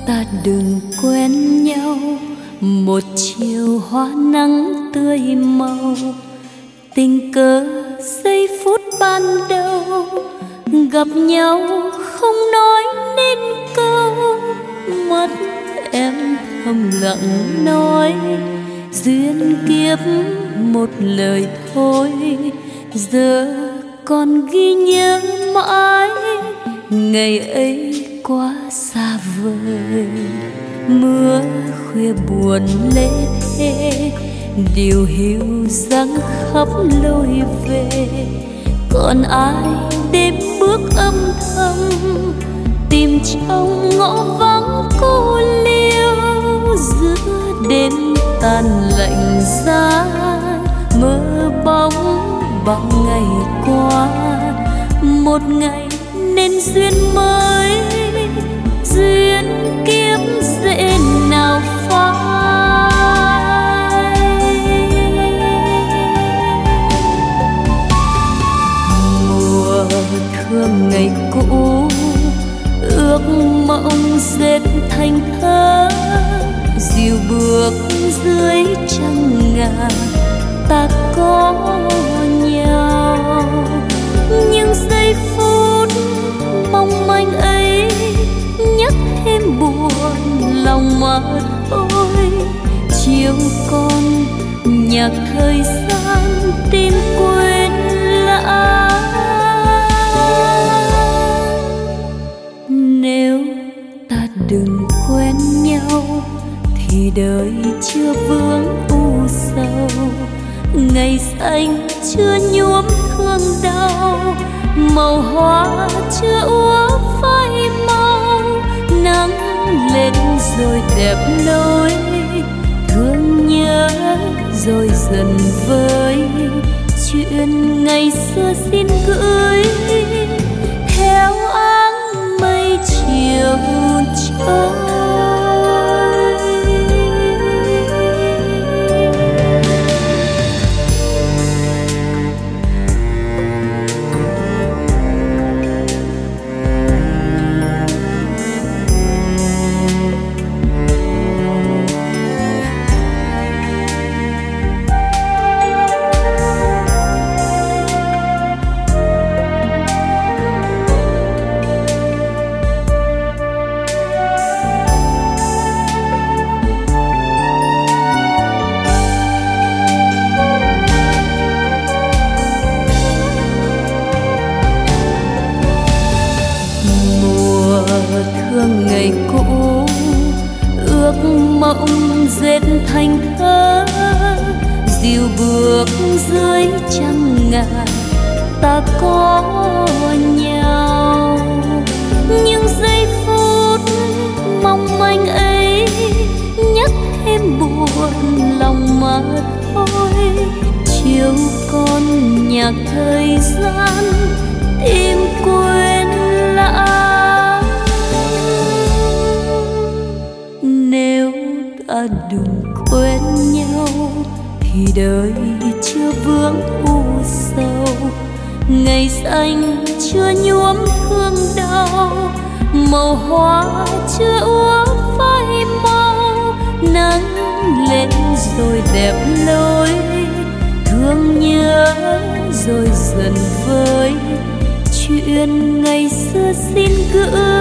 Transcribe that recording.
ta đừng quen nhau, một chiều hoa nắng tươi màu, tình cờ giây phút ban đầu gặp nhau không nói nên câu, mắt em thầm lặng nói duyên kiếp một lời thôi. Giờ còn ghi nhớ mãi ngày ấy quá xa vời, mưa khuya buồn lê thê điều hiu giăng khắp lối về. Còn ai đêm bước âm thầm tìm trong ngõ vắng cô liêu, giữa đêm tàn lạnh giá mơ bóng bao ngày qua. Một ngày nên duyên mới, duyên kiếp dễ nào phai. Mùa thương ngày cũ ước mộng dệt thành thơ, dìu bước dưới trăng ngà ta có nhau. Nhưng giây phút mong manh ấy nhắc thêm buồn lòng mà thôi. Chiều con nhạc thời gian tìm quên lãng. Nếu ta đừng quen nhau thì đời chưa vướng u sầu, ngày xanh chưa nhuốm thương đau, màu hoa chưa úa phai màu. Nắng lên rồi đẹp lối, thương nhớ rồi dần vơi. Chuyện ngày xưa xin gửi theo áng mây chiều trôi. Thương ngày cũ ước mộng dệt thành thơ, dìu bước dưới trăng ngà ta có nhau. Nhưng giây phút mong manh ấy nhắc thêm buồn lòng mà thôi. Chiều con nhạc thời gian tìm quên lãng. Nếu ta đừng quen nhau thì đời chưa vướng u sầu, ngày xanh chưa nhuốm thương đau, màu hoa chưa úa phai màu. Nắng lên rồi đẹp lối, thương nhớ rồi dần vơi. Chuyện ngày xưa xin gửi